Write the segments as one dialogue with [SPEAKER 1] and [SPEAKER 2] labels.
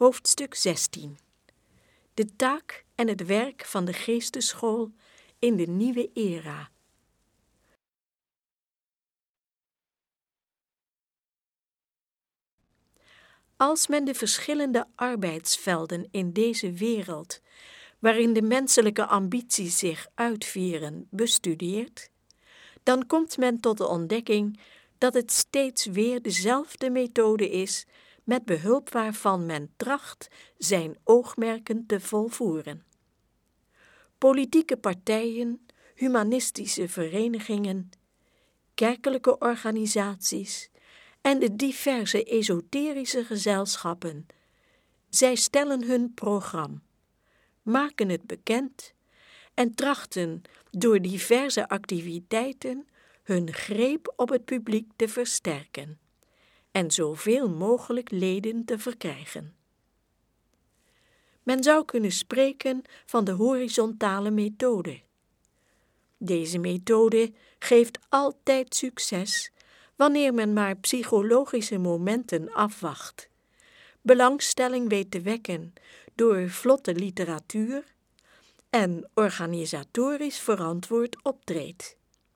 [SPEAKER 1] Hoofdstuk 16. De taak en het werk van de geestesschool in de nieuwe era. Als men de verschillende arbeidsvelden in deze wereld, waarin de menselijke ambities zich uitvieren, bestudeert, dan komt men tot de ontdekking dat het steeds weer dezelfde methode is, met behulp waarvan men tracht zijn oogmerken te volvoeren. Politieke partijen, humanistische verenigingen, kerkelijke organisaties en de diverse esoterische gezelschappen, zij stellen hun programma, maken het bekend en trachten door diverse activiteiten hun greep op het publiek te versterken en zoveel mogelijk leden te verkrijgen. Men zou kunnen spreken van de horizontale methode. Deze methode geeft altijd succes wanneer men maar psychologische momenten afwacht, belangstelling weet te wekken door vlotte literatuur en organisatorisch verantwoord optreedt.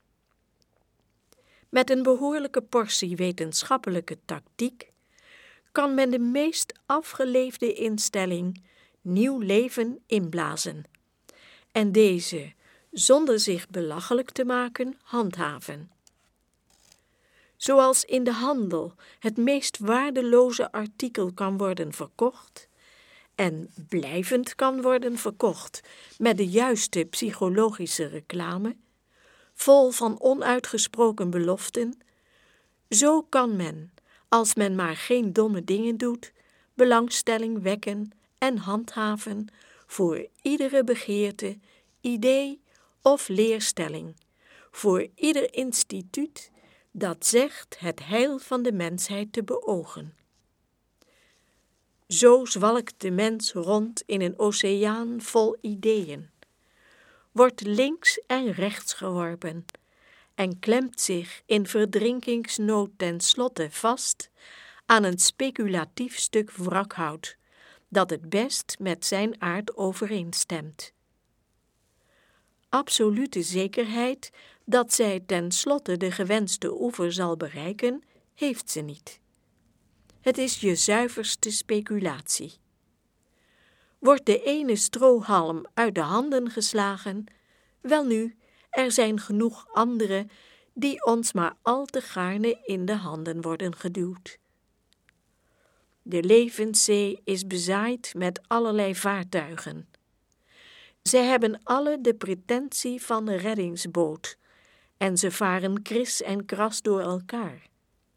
[SPEAKER 1] Met een behoorlijke portie wetenschappelijke tactiek kan men de meest afgeleefde instelling nieuw leven inblazen en deze, zonder zich belachelijk te maken, handhaven. Zoals in de handel het meest waardeloze artikel kan worden verkocht en blijvend kan worden verkocht met de juiste psychologische reclame, vol van onuitgesproken beloften, zo kan men, als men maar geen domme dingen doet, belangstelling wekken en handhaven voor iedere begeerte, idee of leerstelling, voor ieder instituut dat zegt het heil van de mensheid te beogen. Zo zwalkt de mens rond in een oceaan vol ideeën, wordt links en rechts geworpen en klemt zich in verdrinkingsnood ten slotte vast aan een speculatief stuk wrakhout dat het best met zijn aard overeenstemt. Absolute zekerheid dat zij ten slotte de gewenste oever zal bereiken, heeft ze niet. Het is je zuiverste speculatie. Wordt de ene strohalm uit de handen geslagen, welnu, er zijn genoeg andere die ons maar al te gaarne in de handen worden geduwd. De levenszee is bezaaid met allerlei vaartuigen. Zij hebben alle de pretentie van een reddingsboot en ze varen kris en kras door elkaar.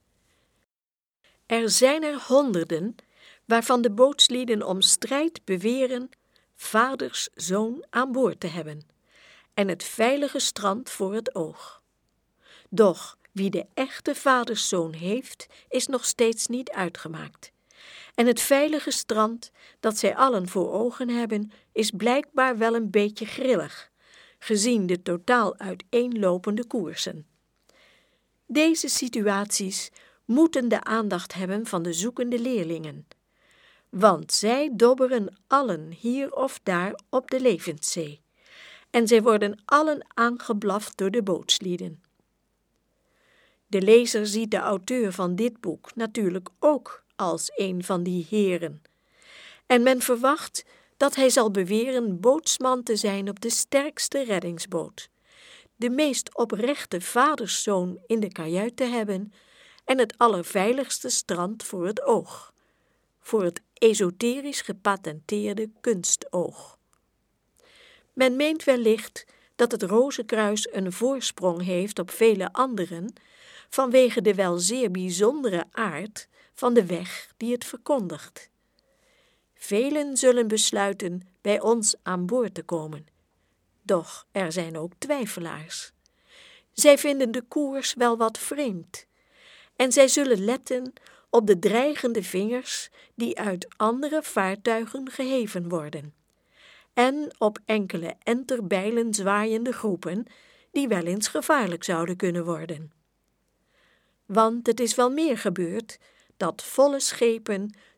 [SPEAKER 1] Er zijn er honderden waarvan de bootslieden om strijd beweren vaders zoon aan boord te hebben en het veilige strand voor het oog. Doch wie de echte vaderszoon heeft, is nog steeds niet uitgemaakt. En het veilige strand dat zij allen voor ogen hebben, is blijkbaar wel een beetje grillig, gezien de totaal uiteenlopende koersen. Deze situaties moeten de aandacht hebben van de zoekende leerlingen, want zij dobberen allen hier of daar op de levenszee, en zij worden allen aangeblaft door de bootslieden. De lezer ziet de auteur van dit boek natuurlijk ook als een van die heren, en men verwacht dat hij zal beweren bootsman te zijn op de sterkste reddingsboot, de meest oprechte vaderszoon in de kajuit te hebben en het allerveiligste strand voor het oog, voor het esoterisch gepatenteerde kunstoog. Men meent wellicht dat het Rozenkruis een voorsprong heeft op vele anderen vanwege de wel zeer bijzondere aard van de weg die het verkondigt. Velen zullen besluiten bij ons aan boord te komen, doch er zijn ook twijfelaars. Zij vinden de koers wel wat vreemd en zij zullen letten op de dreigende vingers die uit andere vaartuigen geheven worden en op enkele enterbijlen zwaaiende groepen die wel eens gevaarlijk zouden kunnen worden. Want het is wel meer gebeurd dat volle schepen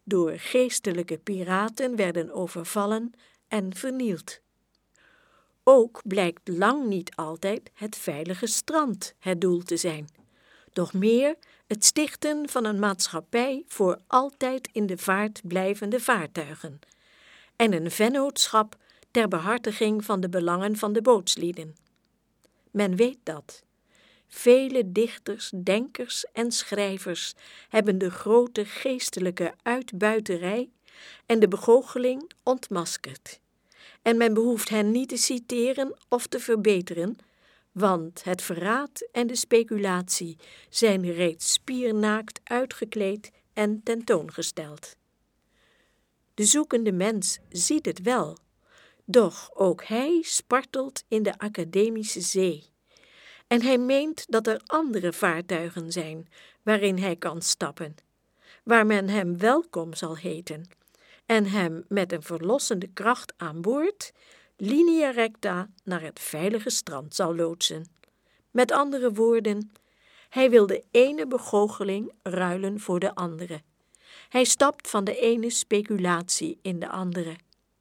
[SPEAKER 1] door geestelijke piraten werden overvallen en vernield. Ook blijkt lang niet altijd het veilige strand het doel te zijn, doch meer het stichten van een maatschappij voor altijd in de vaart blijvende vaartuigen en een vennootschap ter behartiging van de belangen van de bootslieden. Men weet dat. Vele dichters, denkers en schrijvers hebben de grote geestelijke uitbuiterij en de begoocheling ontmaskerd. En men behoeft hen niet te citeren of te verbeteren, want het verraad en de speculatie zijn reeds spiernaakt uitgekleed en tentoongesteld. De zoekende mens ziet het wel, doch ook hij spartelt in de academische zee. En hij meent dat er andere vaartuigen zijn waarin hij kan stappen, waar men hem welkom zal heten en hem met een verlossende kracht aan boord linea recta naar het veilige strand zal loodsen. Met andere woorden, hij wil de ene begoocheling ruilen voor de andere. Hij stapt van de ene speculatie in de andere.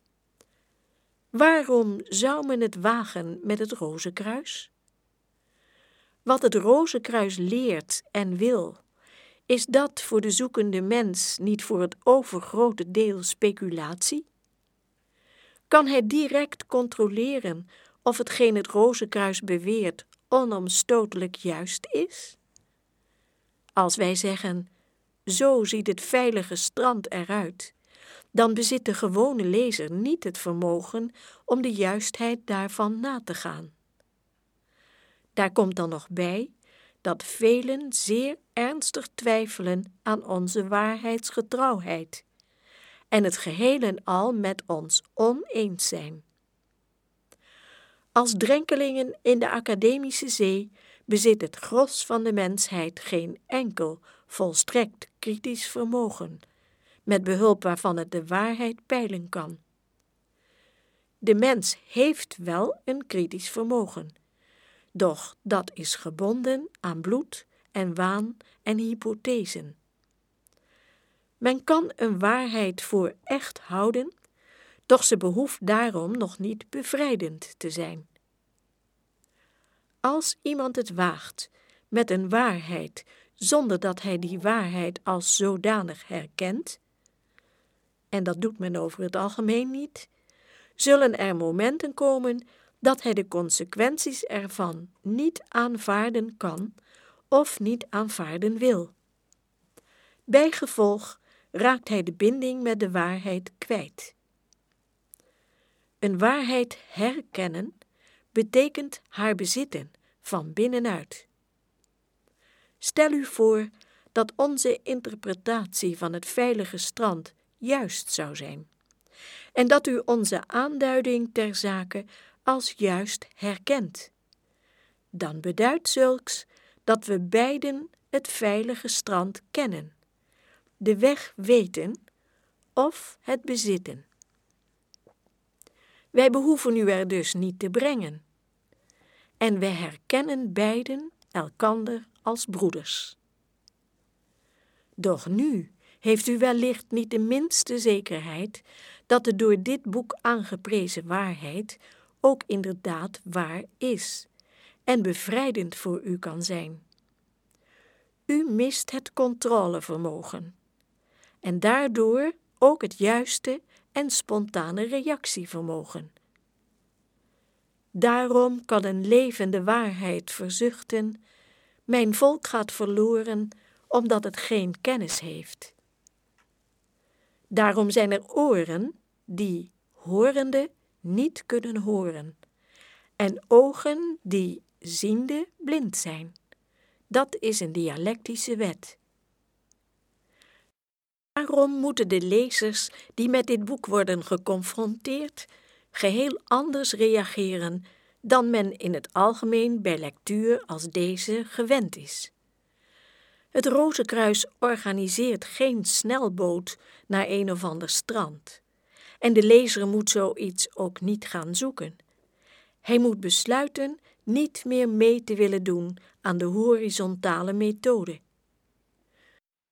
[SPEAKER 1] Waarom zou men het wagen met het Rozenkruis? Wat het Rozenkruis leert en wil, is dat voor de zoekende mens niet voor het overgrote deel speculatie? Kan hij direct controleren of hetgeen het Rozenkruis beweert onomstotelijk juist is? Als wij zeggen, zo ziet het veilige strand eruit, dan bezit de gewone lezer niet het vermogen om de juistheid daarvan na te gaan. Daar komt dan nog bij dat velen zeer ernstig twijfelen aan onze waarheidsgetrouwheid en het geheel en al met ons oneens zijn. Als drenkelingen in de academische zee bezit het gros van de mensheid geen enkel volstrekt kritisch vermogen, met behulp waarvan het de waarheid peilen kan. De mens heeft wel een kritisch vermogen, doch dat is gebonden aan bloed en waan en hypothesen. Men kan een waarheid voor echt houden, doch ze behoeft daarom nog niet bevrijdend te zijn. Als iemand het waagt met een waarheid zonder dat hij die waarheid als zodanig herkent, en dat doet men over het algemeen niet, zullen er momenten komen dat hij de consequenties ervan niet aanvaarden kan of niet aanvaarden wil. Bijgevolg raakt hij de binding met de waarheid kwijt. Een waarheid herkennen betekent haar bezitten van binnenuit. Stel u voor dat onze interpretatie van het veilige strand juist zou zijn en dat u onze aanduiding ter zake als juist herkent. Dan beduidt zulks dat we beiden het veilige strand kennen, de weg weten of het bezitten. Wij behoeven u er dus niet te brengen. En we herkennen beiden elkander als broeders. Doch nu heeft u wellicht niet de minste zekerheid dat de door dit boek aangeprezen waarheid ook inderdaad waar is en bevrijdend voor u kan zijn. U mist het controlevermogen en daardoor ook het juiste en spontane reactievermogen. Daarom kan een levende waarheid verzuchten: mijn volk gaat verloren omdat het geen kennis heeft. Daarom zijn er oren die, horende, niet kunnen horen, en ogen die, ziende, blind zijn. Dat is een dialectische wet. Daarom moeten de lezers die met dit boek worden geconfronteerd geheel anders reageren dan men in het algemeen bij lectuur als deze gewend is. Het Rozenkruis organiseert geen snelboot naar een of ander strand. En de lezer moet zoiets ook niet gaan zoeken. Hij moet besluiten niet meer mee te willen doen aan de horizontale methode.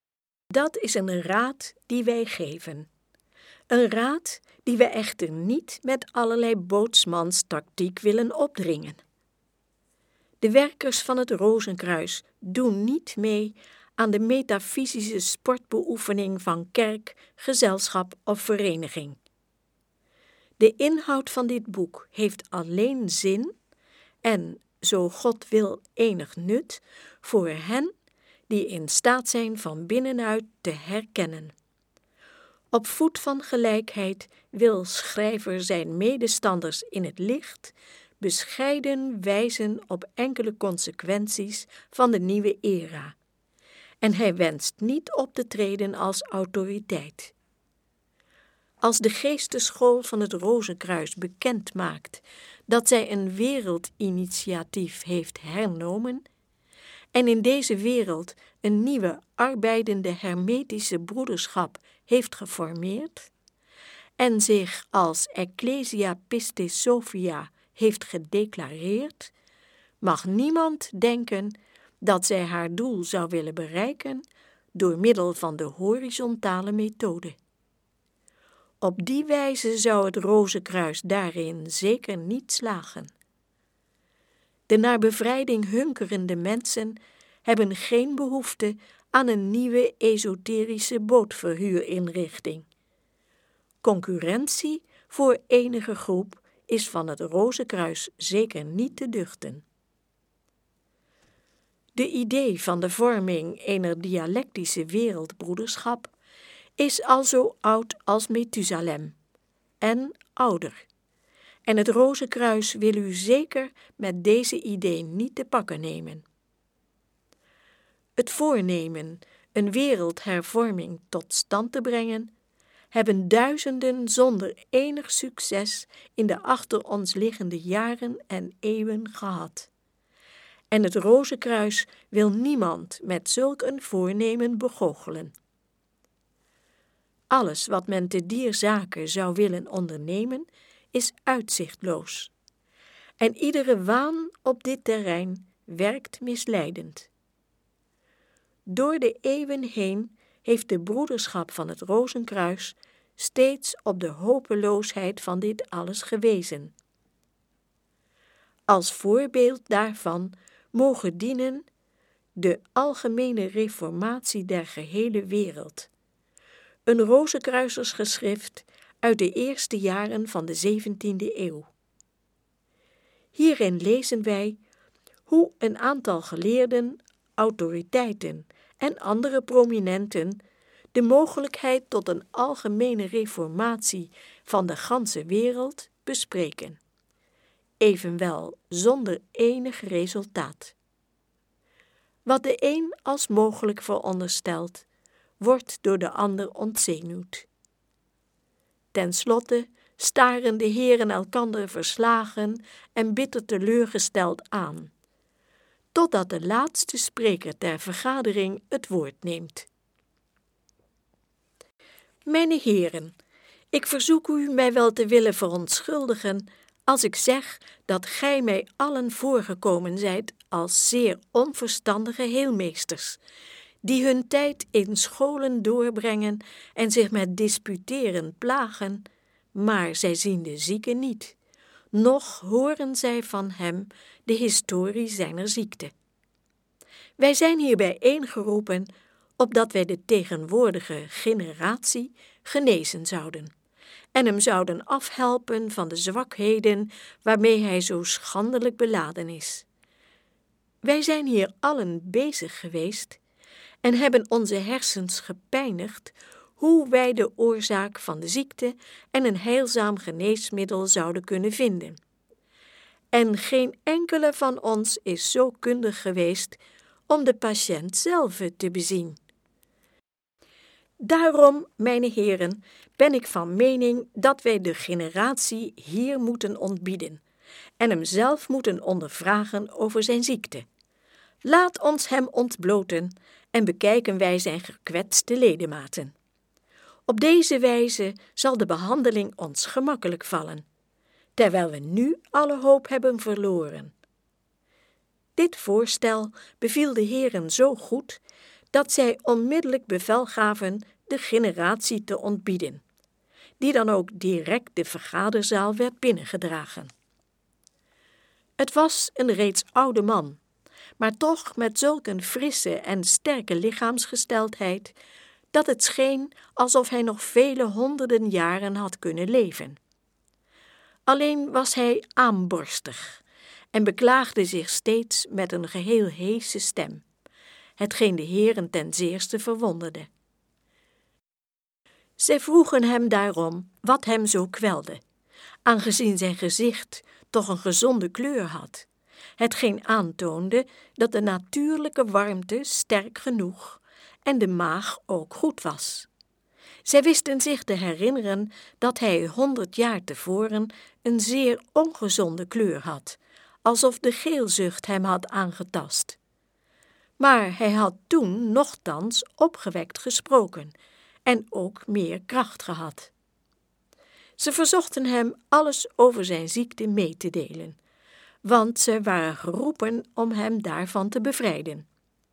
[SPEAKER 1] Dat is een raad die wij geven. Een raad die we echter niet met allerlei bootsmanstactiek willen opdringen. De werkers van het Rozenkruis doen niet mee aan de metafysische sportbeoefening van kerk, gezelschap of vereniging. De inhoud van dit boek heeft alleen zin en, zo God wil, enig nut voor hen die in staat zijn van binnenuit te herkennen. Op voet van gelijkheid wil schrijver zijn medestanders in het licht bescheiden wijzen op enkele consequenties van de nieuwe era. En hij wenst niet op te treden als autoriteit. Als de geesteschool van het Rozenkruis bekend maakt dat zij een wereldinitiatief heeft hernomen en in deze wereld een nieuwe arbeidende hermetische broederschap heeft geformeerd en zich als Ecclesia Piste Sophia heeft gedeclareerd, mag niemand denken dat zij haar doel zou willen bereiken door middel van de horizontale methode. Op die wijze zou het Rozenkruis daarin zeker niet slagen. De naar bevrijding hunkerende mensen hebben geen behoefte aan een nieuwe esoterische bootverhuurinrichting. Concurrentie voor enige groep is van het Rozenkruis zeker niet te duchten. De idee van de vorming ener dialectische wereldbroederschap is al zo oud als Methusalem en ouder. En het Rozenkruis wil u zeker met deze idee niet te pakken nemen. Het voornemen een wereldhervorming tot stand te brengen, hebben duizenden zonder enig succes in de achter ons liggende jaren en eeuwen gehad. En het Rozenkruis wil niemand met zulk een voornemen begoochelen. Alles wat men te dier zake zou willen ondernemen, is uitzichtloos. En iedere waan op dit terrein werkt misleidend. Door de eeuwen heen heeft de broederschap van het Rozenkruis steeds op de hopeloosheid van dit alles gewezen. Als voorbeeld daarvan mogen dienen de algemene reformatie der gehele wereld, een Rozenkruisersgeschrift uit de eerste jaren van de 17e eeuw. Hierin lezen wij hoe een aantal geleerden, autoriteiten en andere prominenten de mogelijkheid tot een algemene reformatie van de ganse wereld bespreken, evenwel zonder enig resultaat. Wat de een als mogelijk veronderstelt, wordt door de ander ontzenuwd. Ten slotte staren de heren elkander verslagen en bitter teleurgesteld aan, totdat de laatste spreker ter vergadering het woord neemt. Mijne heren, ik verzoek u mij wel te willen verontschuldigen als ik zeg dat gij mij allen voorgekomen zijt als zeer onverstandige heelmeesters, die hun tijd in scholen doorbrengen en zich met disputeren plagen, maar zij zien de zieke niet, noch horen zij van hem de historie zijner ziekte. Wij zijn hier bijeengeroepen opdat wij de tegenwoordige generatie genezen zouden en hem zouden afhelpen van de zwakheden waarmee hij zo schandelijk beladen is. Wij zijn hier allen bezig geweest en hebben onze hersens gepijnigd hoe wij de oorzaak van de ziekte en een heilzaam geneesmiddel zouden kunnen vinden. En geen enkele van ons is zo kundig geweest om de patiënt zelf te bezien. Daarom, mijne heren, ben ik van mening dat wij de generatie hier moeten ontbieden en hem zelf moeten ondervragen over zijn ziekte. Laat ons hem ontbloten en bekijken wij zijn gekwetste ledematen. Op deze wijze zal de behandeling ons gemakkelijk vallen, terwijl we nu alle hoop hebben verloren. Dit voorstel beviel de heren zo goed dat zij onmiddellijk bevel gaven de generatie te ontbieden, die dan ook direct de vergaderzaal werd binnengedragen. Het was een reeds oude man, maar toch met zulk een frisse en sterke lichaamsgesteldheid, dat het scheen alsof hij nog vele honderden jaren had kunnen leven. Alleen was hij aamborstig en beklaagde zich steeds met een geheel heese stem, hetgeen de heren ten zeerste verwonderde. Zij vroegen hem daarom wat hem zo kwelde, aangezien zijn gezicht toch een gezonde kleur had, hetgeen aantoonde dat de natuurlijke warmte sterk genoeg en de maag ook goed was. Zij wisten zich te herinneren dat hij 100 jaar tevoren een zeer ongezonde kleur had, alsof de geelzucht hem had aangetast. Maar hij had toen nochtans opgewekt gesproken en ook meer kracht gehad. Ze verzochten hem alles over zijn ziekte mee te delen, want ze waren geroepen om hem daarvan te bevrijden.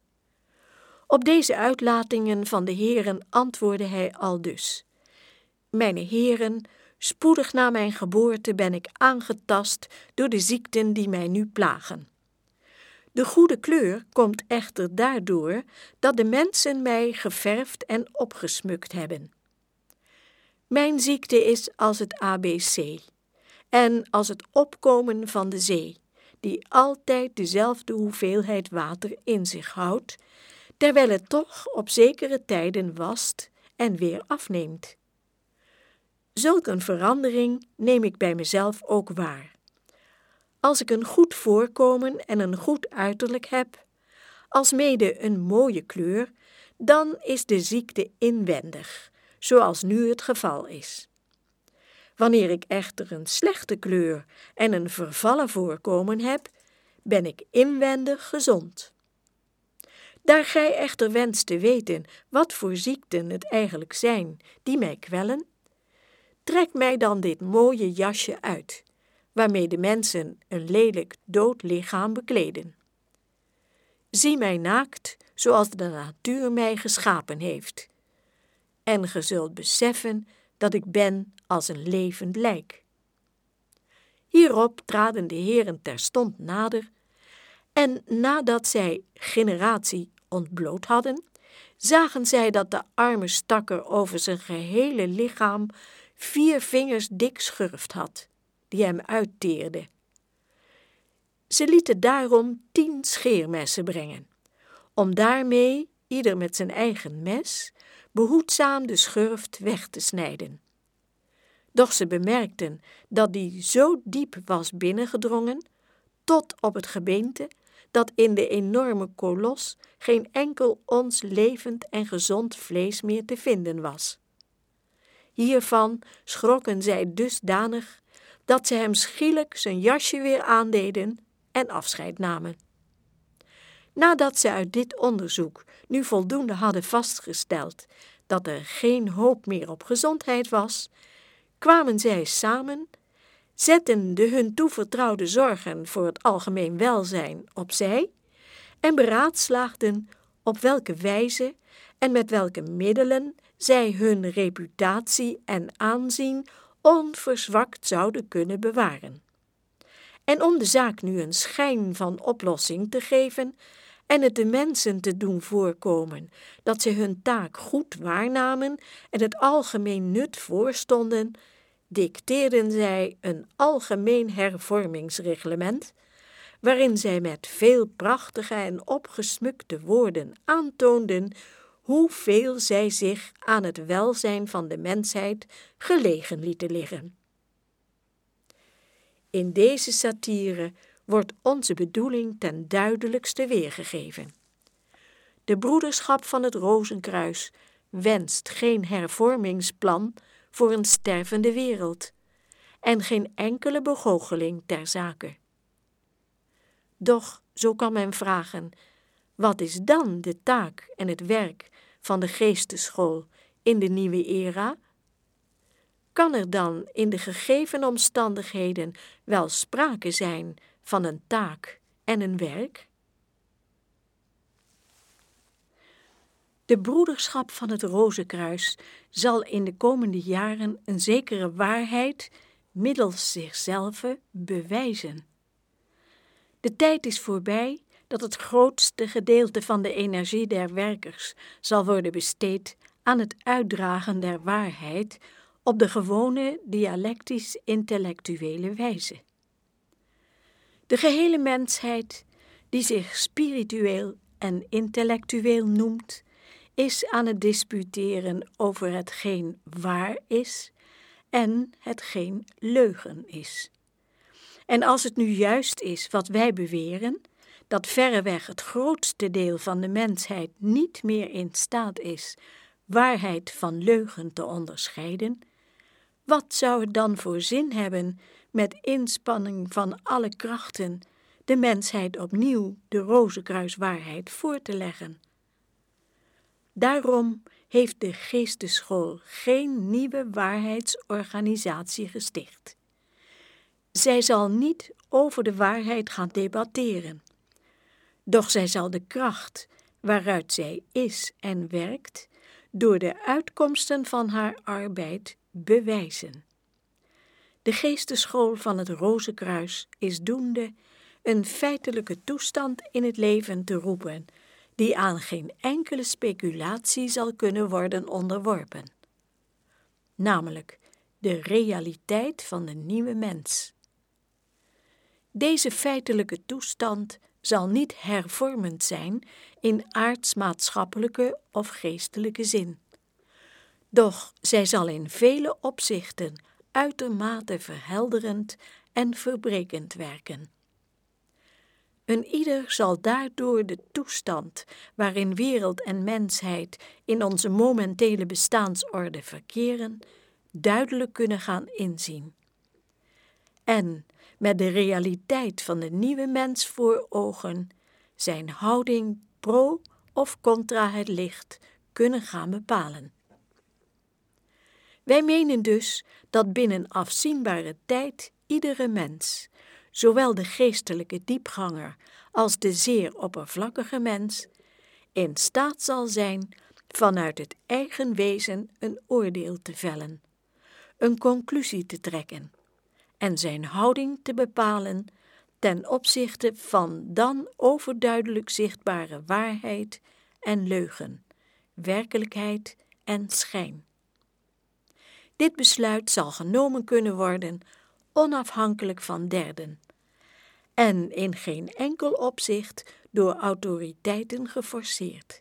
[SPEAKER 1] Op deze uitlatingen van de heren antwoordde hij aldus: Mijne heren, spoedig na mijn geboorte ben ik aangetast door de ziekten die mij nu plagen. De goede kleur komt echter daardoor dat de mensen mij geverfd en opgesmukt hebben. Mijn ziekte is als het ABC en als het opkomen van de zee, die altijd dezelfde hoeveelheid water in zich houdt, terwijl het toch op zekere tijden wast en weer afneemt. Zulk een verandering neem ik bij mezelf ook waar. Als ik een goed voorkomen en een goed uiterlijk heb, alsmede een mooie kleur, dan is de ziekte inwendig, zoals nu het geval is. Wanneer ik echter een slechte kleur en een vervallen voorkomen heb, ben ik inwendig gezond. Daar gij echter wenst te weten wat voor ziekten het eigenlijk zijn die mij kwellen, trek mij dan dit mooie jasje uit, waarmee de mensen een lelijk dood lichaam bekleden. Zie mij naakt, zoals de natuur mij geschapen heeft, en ge zult beseffen dat ik ben als een levend lijk. Hierop traden de heren terstond nader, en nadat zij generatie ontbloot hadden, zagen zij dat de arme stakker over zijn gehele lichaam 4 vingers dik schurft had, die hem uitteerden. Ze lieten daarom 10 scheermessen brengen, om daarmee, ieder met zijn eigen mes, behoedzaam de schurft weg te snijden. Doch ze bemerkten dat die zo diep was binnengedrongen, tot op het gebeente, dat in de enorme kolos geen enkel ons levend en gezond vlees meer te vinden was. Hiervan schrokken zij dusdanig dat ze hem schielijk zijn jasje weer aandeden en afscheid namen. Nadat ze uit dit onderzoek nu voldoende hadden vastgesteld dat er geen hoop meer op gezondheid was, kwamen zij samen, zetten de hun toevertrouwde zorgen voor het algemeen welzijn opzij en beraadslaagden op welke wijze en met welke middelen zij hun reputatie en aanzien onverzwakt zouden kunnen bewaren. En om de zaak nu een schijn van oplossing te geven en het de mensen te doen voorkomen dat ze hun taak goed waarnamen en het algemeen nut voorstonden, dicteerden zij een algemeen hervormingsreglement, waarin zij met veel prachtige en opgesmukte woorden aantoonden hoeveel zij zich aan het welzijn van de mensheid gelegen lieten liggen. In deze satire wordt onze bedoeling ten duidelijkste weergegeven. De broederschap van het Rozenkruis wenst geen hervormingsplan voor een stervende wereld en geen enkele begoocheling ter zake. Doch, zo kan men vragen, wat is dan de taak en het werk van de geestesschool in de nieuwe era? Kan er dan in de gegeven omstandigheden wel sprake zijn van een taak en een werk? De broederschap van het Rozenkruis zal in de komende jaren een zekere waarheid middels zichzelf bewijzen. De tijd is voorbij dat het grootste gedeelte van de energie der werkers zal worden besteed aan het uitdragen der waarheid op de gewone dialectisch-intellectuele wijze. De gehele mensheid, die zich spiritueel en intellectueel noemt, is aan het disputeren over hetgeen waar is en hetgeen leugen is. En als het nu juist is wat wij beweren, dat verreweg het grootste deel van de mensheid niet meer in staat is waarheid van leugen te onderscheiden, wat zou het dan voor zin hebben met inspanning van alle krachten de mensheid opnieuw de Rozenkruiswaarheid voor te leggen? Daarom heeft de Geesteschool geen nieuwe waarheidsorganisatie gesticht. Zij zal niet over de waarheid gaan debatteren, doch zij zal de kracht waaruit zij is en werkt door de uitkomsten van haar arbeid bewijzen. De Geesteschool van het Rozenkruis is doende een feitelijke toestand in het leven te roepen, die aan geen enkele speculatie zal kunnen worden onderworpen, namelijk de realiteit van de nieuwe mens. Deze feitelijke toestand zal niet hervormend zijn in aartsmaatschappelijke of geestelijke zin, doch zij zal in vele opzichten uitermate verhelderend en verbrekend werken. Een ieder zal daardoor de toestand waarin wereld en mensheid in onze momentele bestaansorde verkeren, duidelijk kunnen gaan inzien. En met de realiteit van de nieuwe mens voor ogen zijn houding pro of contra het licht kunnen gaan bepalen. Wij menen dus dat binnen afzienbare tijd iedere mens, zowel de geestelijke diepganger als de zeer oppervlakkige mens, in staat zal zijn vanuit het eigen wezen een oordeel te vellen, een conclusie te trekken en zijn houding te bepalen ten opzichte van dan overduidelijk zichtbare waarheid en leugen, werkelijkheid en schijn. Dit besluit zal genomen kunnen worden onafhankelijk van derden en in geen enkel opzicht door autoriteiten geforceerd.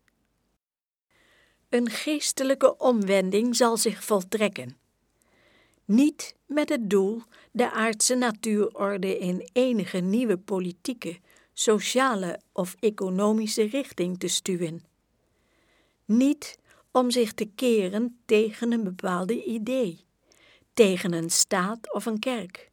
[SPEAKER 1] Een geestelijke omwending zal zich voltrekken, niet met het doel de aardse natuurorde in enige nieuwe politieke, sociale of economische richting te stuwen, niet om zich te keren tegen een bepaalde idee, tegen een staat of een kerk.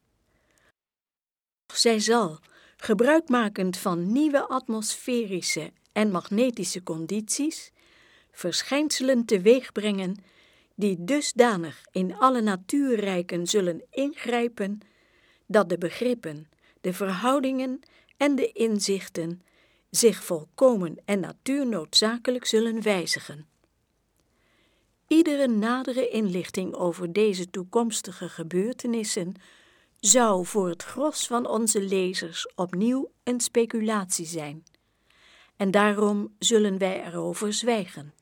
[SPEAKER 1] Zij zal, gebruikmakend van nieuwe atmosferische en magnetische condities, verschijnselen teweegbrengen die dusdanig in alle natuurrijken zullen ingrijpen, dat de begrippen, de verhoudingen en de inzichten zich volkomen en natuurnoodzakelijk zullen wijzigen. Iedere nadere inlichting over deze toekomstige gebeurtenissen zou voor het gros van onze lezers opnieuw een speculatie zijn, en daarom zullen wij erover zwijgen.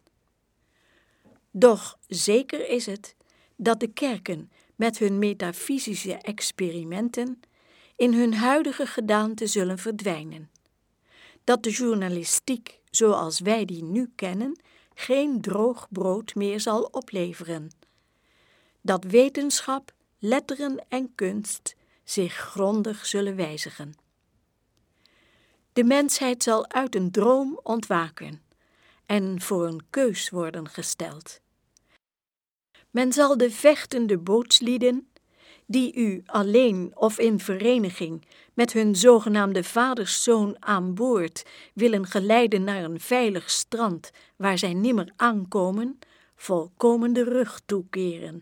[SPEAKER 1] Doch zeker is het dat de kerken met hun metafysische experimenten in hun huidige gedaante zullen verdwijnen, dat de journalistiek zoals wij die nu kennen geen droog brood meer zal opleveren, dat wetenschap, letteren en kunst zich grondig zullen wijzigen. De mensheid zal uit een droom ontwaken en voor een keus worden gesteld. Men zal de vechtende bootslieden, die u alleen of in vereniging met hun zogenaamde vaderszoon aan boord willen geleiden naar een veilig strand waar zij nimmer aankomen, volkomen de rug toekeren.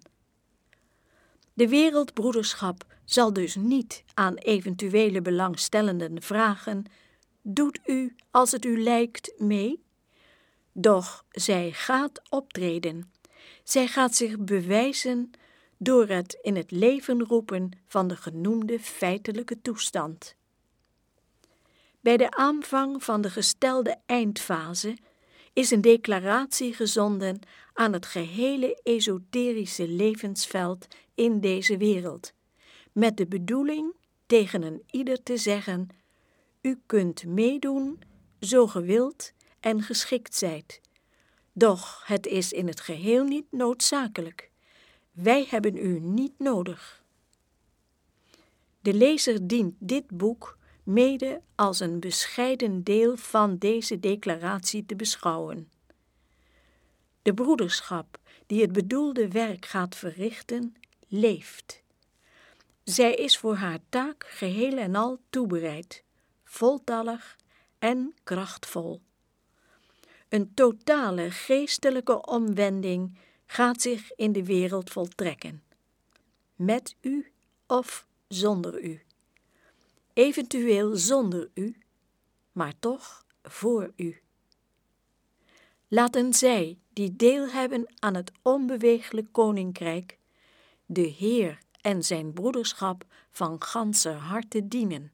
[SPEAKER 1] De wereldbroederschap zal dus niet aan eventuele belangstellenden vragen: doet u, als het u lijkt, mee? Doch zij gaat optreden. Zij gaat zich bewijzen door het in het leven roepen van de genoemde feitelijke toestand. Bij de aanvang van de gestelde eindfase is een declaratie gezonden aan het gehele esoterische levensveld in deze wereld, met de bedoeling tegen een ieder te zeggen: u kunt meedoen, zo ge wilt en geschikt zijt. Doch het is in het geheel niet noodzakelijk. Wij hebben u niet nodig. De lezer dient dit boek mede als een bescheiden deel van deze declaratie te beschouwen. De broederschap die het bedoelde werk gaat verrichten, leeft. Zij is voor haar taak geheel en al toebereid, voltallig en krachtvol. Een totale geestelijke omwending gaat zich in de wereld voltrekken. Met u of zonder u. Eventueel zonder u, maar toch voor u. Laten zij die deel hebben aan het onbeweeglijk koninkrijk, de Heer en zijn broederschap van ganser harte dienen.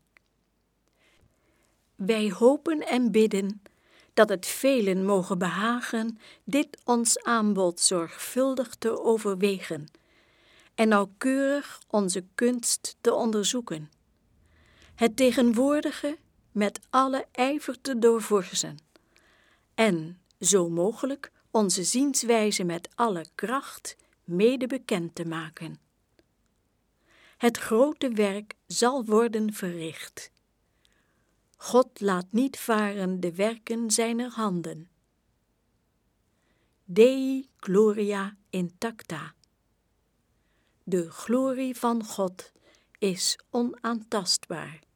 [SPEAKER 1] Wij hopen en bidden dat het velen mogen behagen dit ons aanbod zorgvuldig te overwegen en nauwkeurig onze kunst te onderzoeken, het tegenwoordige met alle ijver te doorvorsen en, zo mogelijk, onze zienswijze met alle kracht mede bekend te maken. Het grote werk zal worden verricht. God laat niet varen de werken zijner handen. Dei gloria intacta. De glorie van God is onaantastbaar.